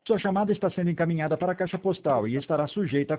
Sua chamada está sendo encaminhada para a caixa postal e estará sujeita